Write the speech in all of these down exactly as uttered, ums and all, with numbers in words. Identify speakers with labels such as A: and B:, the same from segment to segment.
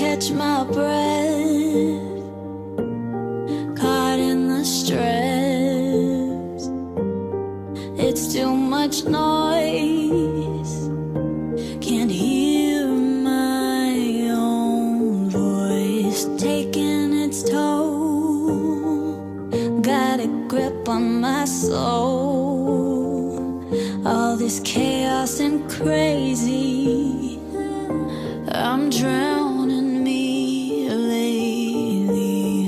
A: catch my breath, caught in the stress. It's too much noise, can't hear my own voice taking its toll. Got a grip on my soul, all this chaos and crazy. I'm drowning me lately.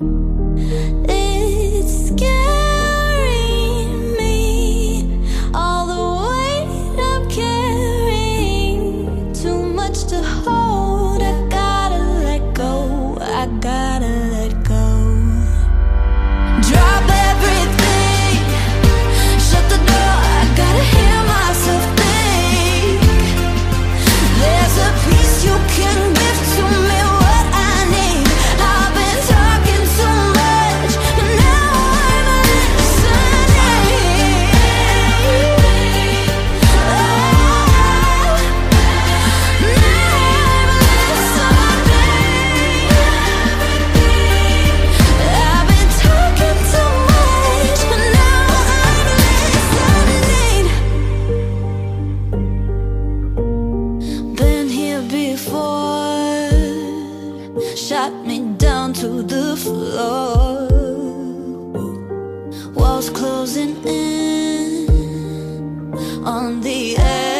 A: It's scaring me, all the weight I'm carrying. Too much to hold, I gotta let go, I gotta let go. Drop everything, shut the door, I gotta hear myself think. There's a piece you can give to me, what I need. I've been talking too much, but now I'm listening. Oh, I've been talking too much, but now I'm listening. Been here before, shot me down to the floor. Walls closing in on the edge.